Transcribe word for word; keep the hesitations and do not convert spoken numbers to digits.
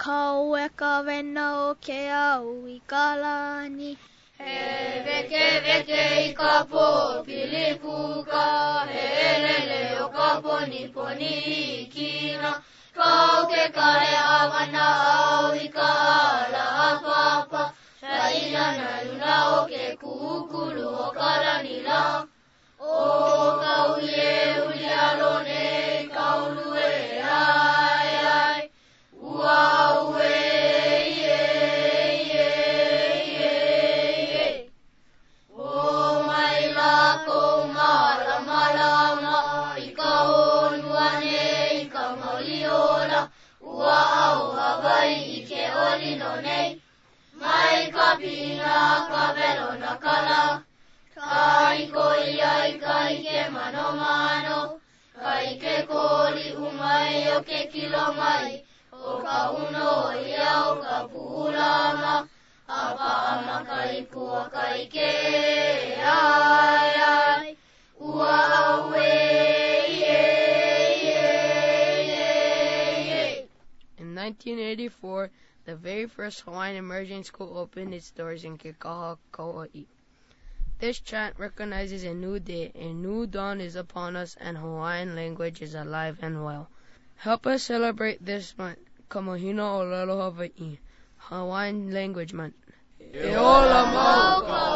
kau e ka wena o ke au I ka lani. He veke veke I ka po pilipuka, he lele o ka poni poni I kina. Kau ke kahe awana au I ka ala a papa, Saina na luna o ke kukulu o ka lanila. O kau ye uli alone, kau lue ai ai, ua ue ie ie ie ie. O mai lako mala malama, I ka honuane I ka mauliola, ua au Hawaii I ke olino nei. Mai ka pina ka velo na kala, ka iko iai ka ike mano mano, ka ike koli umai o ke kilo mai, o ka uno ia o ka puulama, apa ama ka ipua ka ike ai ai, ua aue ie ie ie ie. In nineteen eighty-four, the very first Hawaiian Emerging School opened its doors in Kekaha, Kauai. This chant recognizes a new day, a new dawn is upon us, and Hawaiian language is alive and well. Help us celebrate this month, Kamahina o Lalo Hawaii, Hawaiian Language Month. E ola mau ka